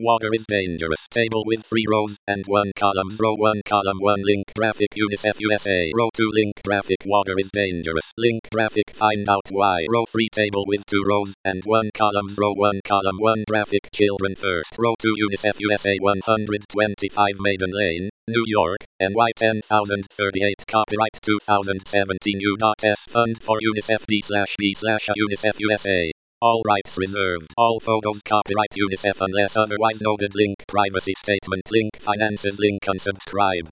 Water is dangerous. Table with 3 rows and 1 columns. Row 1 column 1 link graphic UNICEF USA. Row 2 link graphic water is dangerous. Link graphic find out why. Row 3 table with 2 rows and 1 columns. Row 1 column 1 graphic children first. Row 2 UNICEF USA 125 Maiden Lane, New York, NY 10038. Copyright 2017 U.S. Fund for UNICEF D/B/UNICEF USA. All rights reserved. All photos copyright UNICEF unless otherwise noted. Link privacy statement. Link finances. Link unsubscribe.